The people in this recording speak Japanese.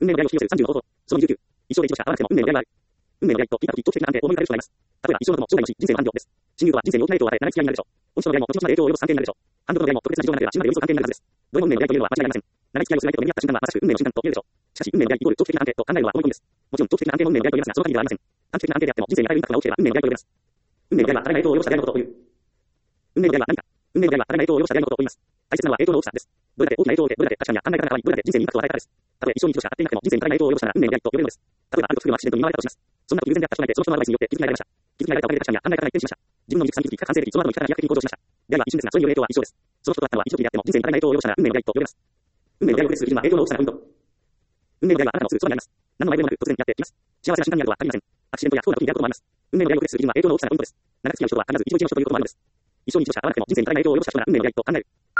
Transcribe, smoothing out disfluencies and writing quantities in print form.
運命の出会いを引き寄せる30の方法。その29。一生で一度しか会わなくても運命の出会いがある。運命の出会いと聞いたとき、長期的な案で思い浮かべる人がいます。例えば、一生の友、将来の死、人生の伴侶です。親友とは人生に大きな影響を与え、長い付き合いになるでしょう。本日の出会いも後々まで影響を及ぼす関係になるでしょう。反動の出会いも特別な事情がなければ、死ぬまで寄り添う関係になるはずです。どれも運命の出会いというのは間違いありません。長い付き合いをする相手と巡り合った瞬間はまさしく運命の瞬間と言えるでしょう。しかし、運命の出会いイコール長期的な関係と考えるのは思い込みです。もちろん長期的な関係も運命の出会いと言えますが、その限りではありません。短期的な関係であっても人生に与えるインパクトが大きければ運命の出会いと呼べます。運命の出会いは誰が影響を及ぼした出会いのことを言う。運命の出会いは何か。運命の出会いは誰が影響を及ぼした出会いのことを言います。大切なのは影響の大きさです。どれだけ大きな影響を受け、どれだけ価値観や考え方が変わり、どれだけ人生にインパクトを与えたかです。たとえ一生に一度しか会っていなくても人生に誰が影響を及ぼしたなら運命の出会いと呼べるのです。例えば、ある時がアクシデントに見舞われたとします。そんな時偶然であった人がいて、その人のアドバイスによって気づきが得られました。気づきが得られたおかげで価値観や考え方が一変しました。自分の技術さに気づき、完成的、その後の生き方が飛躍的に向上しました。出会いは一瞬ですが、それによる影響は一生です。その人と会ったのは一時的であっても人生に誰が影響を及ぼしたなら運命の出会いと呼べます。運命の出会いを区別する基準は影響の大きさがポイント。運命の出会いはあなたのすぐそばにあります。何の前触れもなく突然やってきます。幸せな瞬間にあるとは限りません。アクシデントや不幸な時に出会うこともあります。運命の出会いを区別する基準は影響の大きさがポイントです。長く付き合う人とは必ず一度一度の人ということもあるのです。一生に一度しか会わなくても人生に誰が影響を及ぼした人なら運命の出会いと考える。